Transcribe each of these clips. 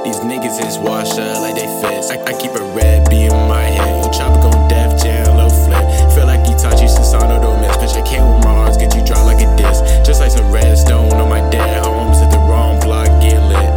These niggas is washed up like they fits. I keep a red beam in my head. Yo, chopper gon' Def Jam, low flip. Feel like Itachi Susano, don't miss. Bitch, I came with Mars, get you dry like a disc. Just like some redstone on my dad. I almost hit the wrong block, get lit.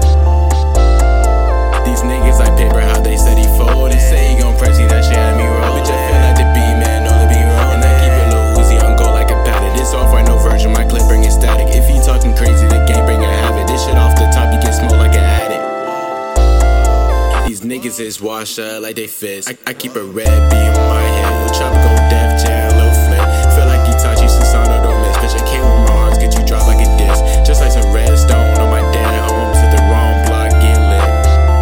These niggas like paper, how they said he fold. They say he gon' press, he that shit had me roll. Bitch, I feel like the B-man, all the B roll. And I keep it low Uzi on go like a paddock. This software, no version, my clip bringing static. If he talking crazy, the game bringing havoc. This shit off the top, you get smoked like an addict. These niggas is washed up like they fits. I keep a red beam in my head. Yo, chopper gon' Def Jam, low flip. Feel like Itachi Susano, don't miss. Bitch, I came with Mars, get you dry like a disc. Just like some redstone on my dad. I almost hit the wrong block, get lit.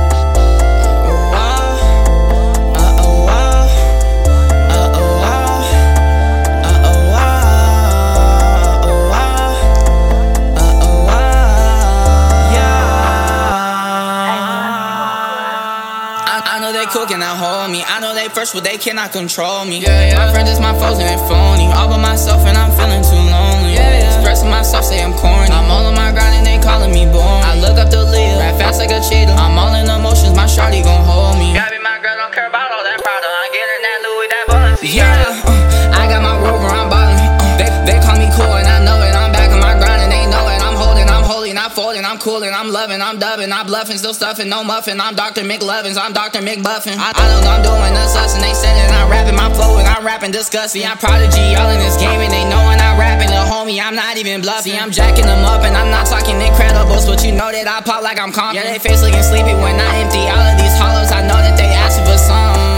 I know they cooking, now hold me. I know they first, but they cannot control me. My friends is my foes and they phony. All by myself and I'm feeling too lonely. Expressing myself, say I'm corny. I'm all on my grind and they calling me boring. I look up to Leah, rap fast like a cheetah. I'm all in emotions, my shawty gon' hold me. Gotta be my girl, don't care about all that Prada. I'm getting that Louis, that Balenciaga. I got my rover, I'm ballin'. They call me cool and I know it. I'm back on my grind and they know it. I'm holding, I'm holy, not folding. I'm coolin', I'm loving, I'm dubbing, I'm bluffing, still stuffing, no muffin. I'm Dr. McLovins, I'm Dr. McBuffin. I don't know I'm doing the sus and they said it. I'm rapping my flow and I'm rapping disgusting. I'm prodigy, all in this game and they know when I'm rapping. The homie, I'm not even bluffing. I'm jacking them up and I'm not talking incredibles, but you know that I pop like I'm confident. Yeah, they face looking sleepy when I empty all of these hollows. I know that they asking for something.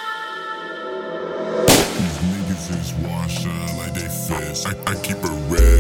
These niggas is washed up like they fits. I keep a red